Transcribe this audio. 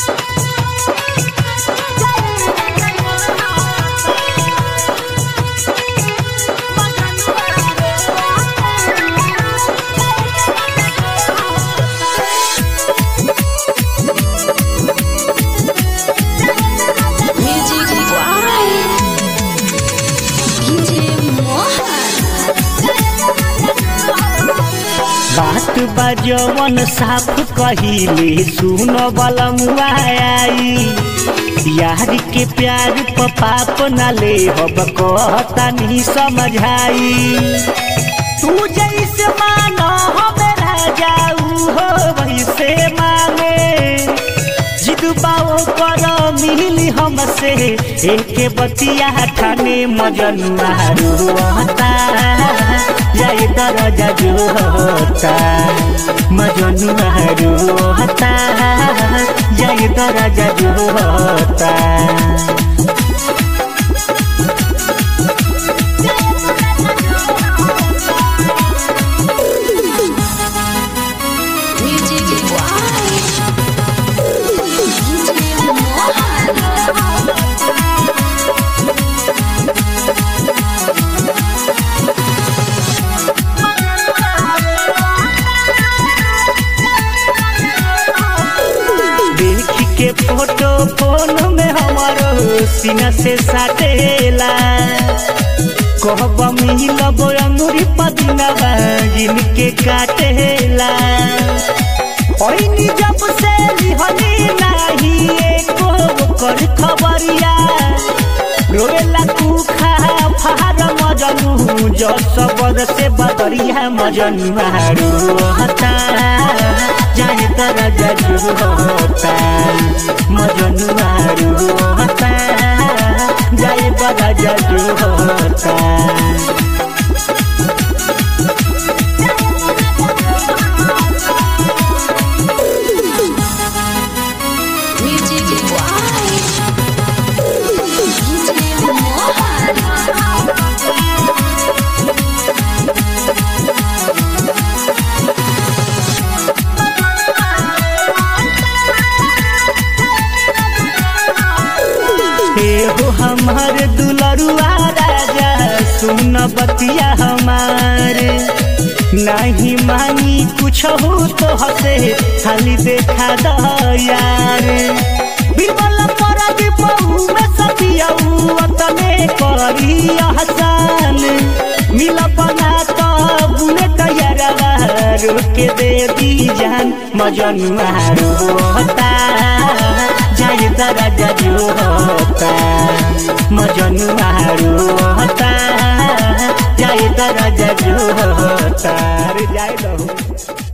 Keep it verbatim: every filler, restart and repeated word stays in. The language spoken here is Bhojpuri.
बात बजवन साफ कहिले सुन बलमुआ आई यार के प्यार प पाप न ले हब कहता नहीं समझाई तू जैसे मानो हम राजा हो वैसे माने जिद बाओ कर मिली हमसे एक बतिया ठाने मजनुआ रोता जाए दरजा जो होता मजनुआ रोता जाए दरजा जो होता के फोटो फोन में हमारो सीना से साटेला कहब मिलब अंगूरी पदिनवा जिनके काटेला ओइनी जब से लिहनी नाही एको कर खबरिया रोएला कुखा फार मजनू जो सबद से बदरिया मजनुआ रोता जाए दरजा जो होता मजनुआ रोता जाए दरजा जो होता हो हमार दुलरुआ राजा सुन बतिया हमार नहीं मानी कुछ हो तो हसे खाली देखा द यार बिरबल पर दीपऊ में सतियाऊ तने करी आसान मिल बना तो बुलेट यारवा रोके दे दी जान मजनुआ रोता जाए दरजा जो होता मजनुआ रोता जाए दरजा जो होता जाए दो।